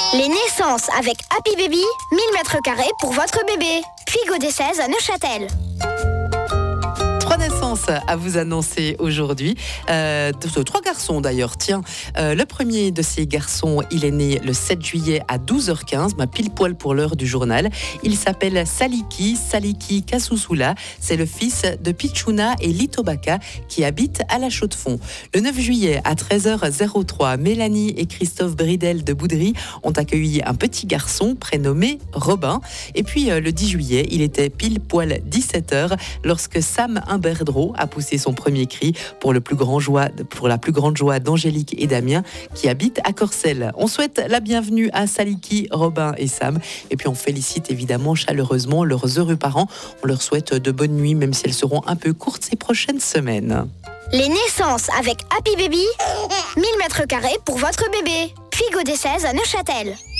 Les naissances avec Happy Baby, 1000 m² pour votre bébé. Puy des 16 à Neuchâtel. 3 naissances à vous annoncer aujourd'hui. 3 garçons d'ailleurs. Tiens, le premier de ces garçons, il est né le 7 juillet à 12h15, pile poil pour l'heure du journal. Il s'appelle Saliki Kasusula. C'est le fils de Pichuna et Litobaka qui habitent à la Chaux-de-Fonds. Le 9 juillet à 13h03, Mélanie et Christophe Bridel de Boudry ont accueilli un petit garçon prénommé Robin. Et puis le 10 juillet, il était pile poil 17h lorsque Sam Imberdro a poussé son premier cri pour la plus grande joie d'Angélique et Damien qui habitent à Corcelles. On souhaite la bienvenue à Saliki, Robin et Sam. Et puis on félicite évidemment chaleureusement leurs heureux parents. On leur souhaite de bonnes nuits, même si elles seront un peu courtes ces prochaines semaines. Les naissances avec Happy Baby, 1000 m² pour votre bébé. Puy des 16 à Neuchâtel.